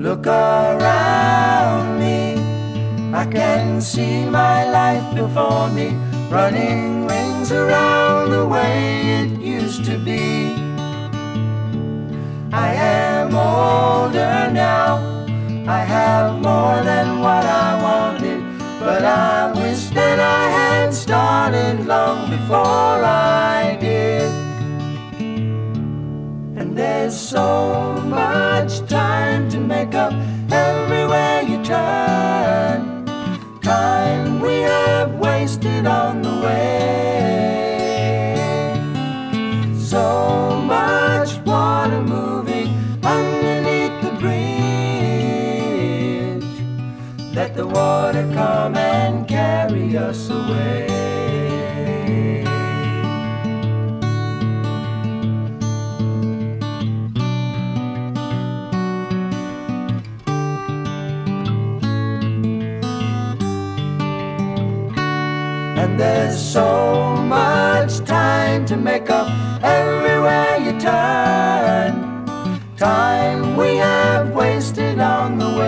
look around me. I can see my life before me, running rings around the way it used to be. I am older now, I have more than what I wanted, but I wish that I had started long before I did. And there's so much time to make up everywhere you turn, time we have wasted on the way. So much water moving underneath the bridge. Let the water come and carry us away. And there's so much time to make up everywhere you turn, time we have wasted on the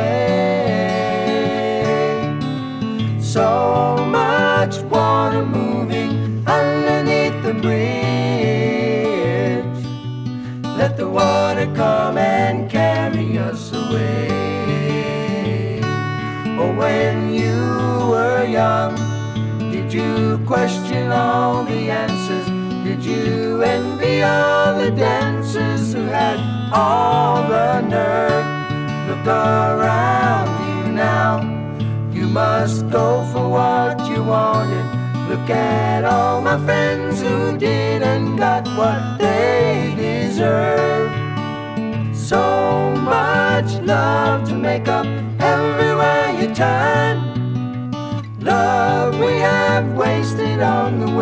way. So much water moving underneath the bridge. Let the water come and carry us away. Oh, when you were young, did you question all the answers? Did you envy all the dancers who had all the nerve? Look around you now, you must go for what you wanted. Look at all my friends who did and got what they deserve. So much love to make up everywhere you turn, love we have wasted on the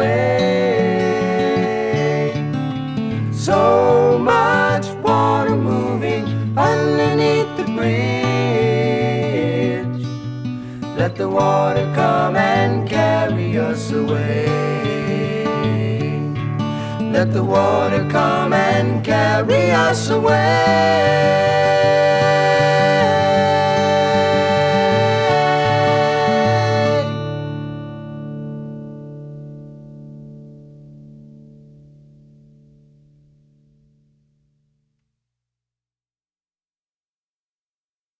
way. So much water moving underneath the bridge. Let the water come and carry us away. Let the water come and carry us away.